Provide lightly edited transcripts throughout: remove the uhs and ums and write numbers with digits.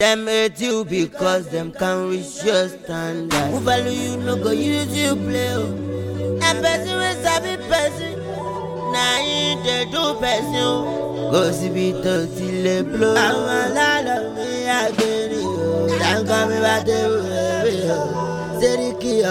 Them hate you because them can't reach your standard. Who value you no go use you play. And person will sabi person. Now you they do person. Go see me till they blow. I'm a lot of me again. I'm coming back to you. Seriki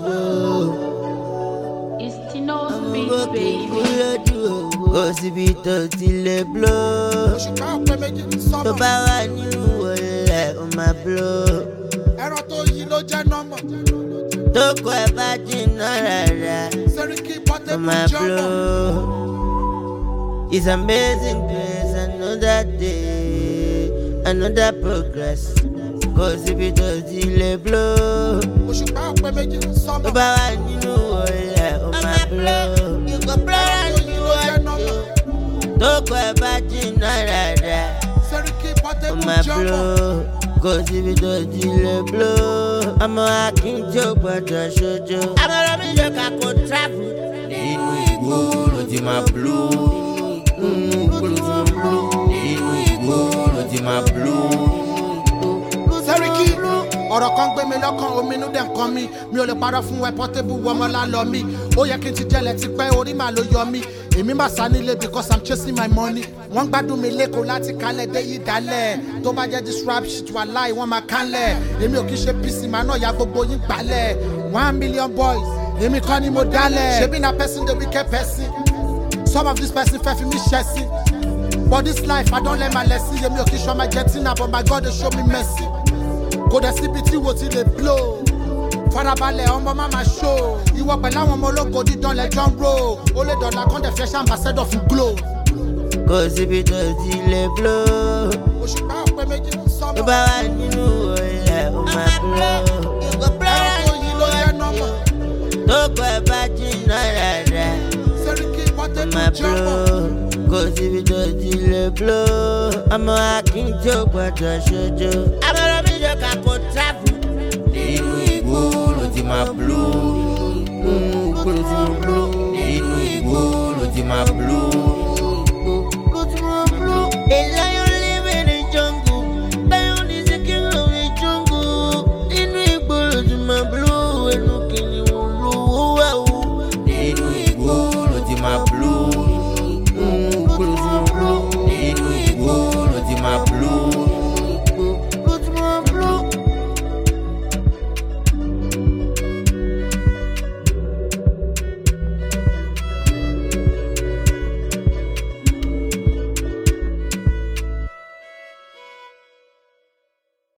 amugo. It's Tino's beat, baby. Go see me till they blow. To buy a new on my blow. Ẹran tó yí ló jẹ́ nọ́mọ̀. Tó kọ ẹ bá jìnnà rárá. Sẹ́ríkì Portable On my blow. It's amazing grace, another day, another progress. Cause if it does delay blow. Òṣùpá ọ̀pẹ méjì ń sọ́mọ̀. Tó bá wà nínú ọ̀rẹ́ on my blow. You go blow and you want to. Tó kọ ẹ bá jìnnà rárá. Sẹ́ríkì On Portable my blow, cause if it does delay blow, I'm a hacking joke, but I showed you. I'm a rubbish joke, I could travel. Nínú igbó ló ti máa blow. Nínú igbó ló ti máa blow. Sẹ́ríkì ọ̀rọ̀ kan gbé mi lọ́kàn ominú dẹ̀ kan mi ò lè parọ́ fún ẹ Portable ọmọ lálọ́ mi ó yẹ kí n ti jẹ́lẹ̀ ti pẹ́ orí màá ló yọ mí èmi máa sá nílé because I'm chasing my money wọ́n gbádùn mi lẹ́kọ̀ọ́ láti kalẹ̀ dé yí dalẹ̀ tó bá jẹ́ this rap shit wà láì wọ́n máa kánlẹ̀ èmi ò kí ṣe PC màá náà ya gbogbo yín gbalẹ̀ 1 million boys èmi kọ́ ni mo dálẹ̀ ṣebí na person dey wicked person some of this person fẹ́ fi mí ṣẹ̀sìn but this life I don learn my lesson èmi ò kí ṣọ́ my jetting but my God dey show me mercy. Kò dẹ̀ síbi tí wo ti lè blow farabalẹ̀ ọmọ máma show ìwọ pẹ̀lú àwọn ọmọ ológo dídán lẹ́jọ́ ń ro ó lè dọ̀là kan dẹ̀ fẹ́ ṣàmbàṣẹ́dọ̀ fún glow. Kò síbi tó ti lè blow. Òṣùpá ọ̀pẹ méjì ń sọ́mọ̀. Tó bá wà nínú ọ̀rẹ́ on my blow. Ẹran tó yí ló jẹ́ nọ́mọ̀. Tó kọ ẹ bá jìnnà rárá. Sẹ́ríkì On Portable my blow, cause if it does delay blow, I'm a hacking joke, but I showed you. I'm a rubbish joke, I could travel. Nínú igbó ló ti máa blow. Nínú igbó ló ti máa blow. Nínú igbó ló ti máa blow. A lion